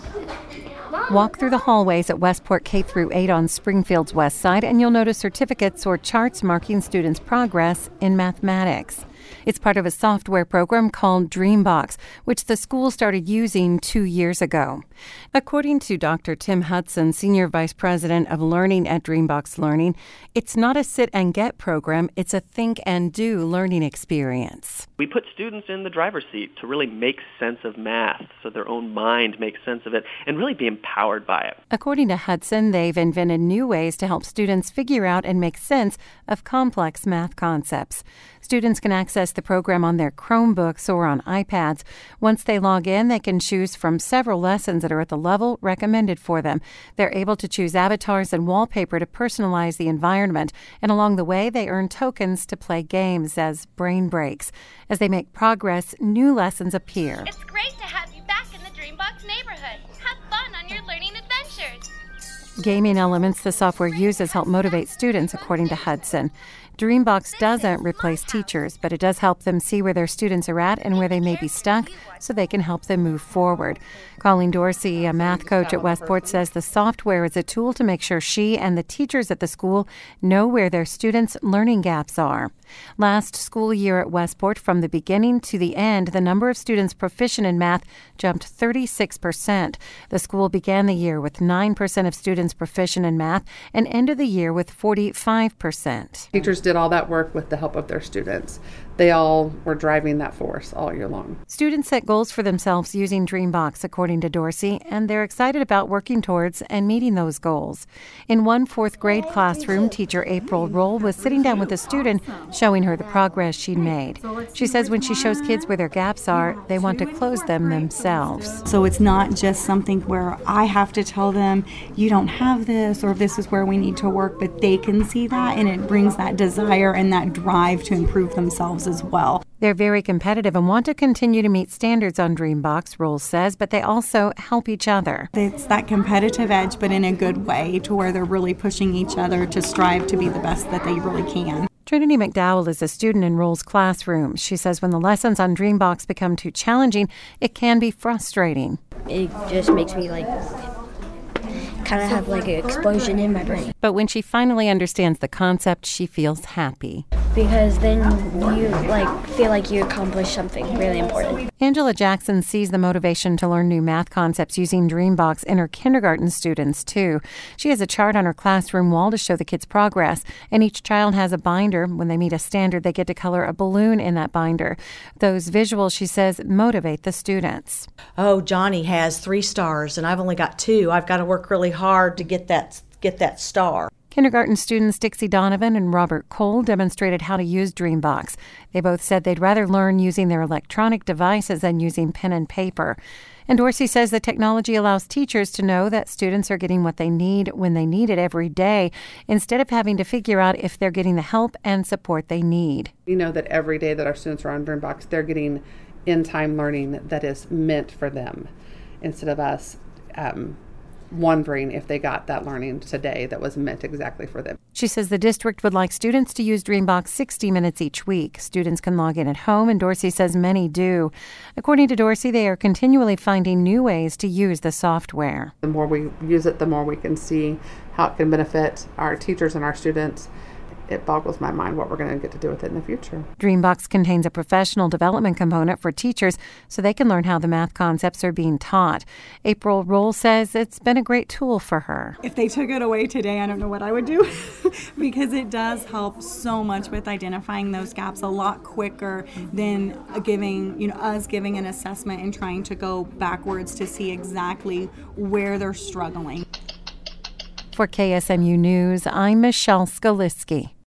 Walk through the hallways at Westport K-8 on Springfield's west side, and you'll notice certificates or charts marking students' progress in mathematics. It's part of a software program called Dreambox, which the school started using 2 years ago. According to Dr. Tim Hudson, Senior Vice President of Learning at Dreambox Learning, it's not a sit-and-get program, it's a think-and-do learning experience. We put students in the driver's seat to really make sense of math, so their own mind makes sense of it, and really be empowered by it. According to Hudson, they've invented new ways to help students figure out and make sense of complex math concepts. Students can access the program on their Chromebooks or on iPads. Once they log in, they can choose from several lessons that are at the level recommended for them. They're able to choose avatars and wallpaper to personalize the environment, and along the way, they earn tokens to play games as brain breaks. As they make progress, new lessons appear. It's great to have you back in the Dreambox neighborhood. Have fun on your learning adventures. Gaming elements the software uses help motivate students, according to Hudson. Dreambox doesn't replace teachers, but it does help them see where their students are at and where they may be stuck so they can help them move forward. Colleen Dorsey, a math coach at Westport, says the software is a tool to make sure she and the teachers at the school know where their students' learning gaps are. Last school year at Westport, from the beginning to the end, the number of students proficient in math jumped 36%. The school began the year with 9% of students proficient in math and ended the year with 45%. Teachers did all that work with the help of their students. They all were driving that force all year long. Students set goals for themselves using Dreambox, according to Dorsey, and they're excited about working towards and meeting those goals. In one fourth grade classroom, teacher April Roll was sitting down with a student showing her the progress she'd made. She says when she shows kids where their gaps are, they want to close them themselves. So it's not just something where I have to tell them, you don't have this, or this is where we need to work, but they can see that, and it brings that desire and that drive to improve themselves as well. They're very competitive and want to continue to meet standards on Dreambox, Rolls says, but they also help each other. It's that competitive edge, but in a good way, to where they're really pushing each other to strive to be the best that they really can. Trinity McDowell is a student in Rolls' classroom. She says when the lessons on Dreambox become too challenging, it can be frustrating. It just makes me kind of have an explosion in my brain. But when she finally understands the concept, she feels happy. Because then you feel like you accomplished something really important. Angela Jackson sees the motivation to learn new math concepts using Dreambox in her kindergarten students, too. She has a chart on her classroom wall to show the kids' progress, and each child has a binder. When they meet a standard, they get to color a balloon in that binder. Those visuals, she says, motivate the students. Oh, Johnny has 3 stars, and I've only got 2. I've got to work really hard to get that star. Kindergarten students Dixie Donovan and Robert Cole demonstrated how to use Dreambox. They both said they'd rather learn using their electronic devices than using pen and paper. And Dorsey says the technology allows teachers to know that students are getting what they need when they need it every day, instead of having to figure out if they're getting the help and support they need. We know that every day that our students are on Dreambox, they're getting in-time learning that is meant for them, instead of us wondering if they got that learning today that was meant exactly for them. She says the district would like students to use Dreambox 60 minutes each week. Students can log in at home, and Dorsey says many do. According to Dorsey, they are continually finding new ways to use the software. The more we use it, the more we can see how it can benefit our teachers and our students. It boggles my mind what we're going to get to do with it in the future. Dreambox contains a professional development component for teachers so they can learn how the math concepts are being taught. April Roll says it's been a great tool for her. If they took it away today, I don't know what I would do because it does help so much with identifying those gaps a lot quicker than giving an assessment and trying to go backwards to see exactly where they're struggling. For KSMU News, I'm Michelle Skalisky.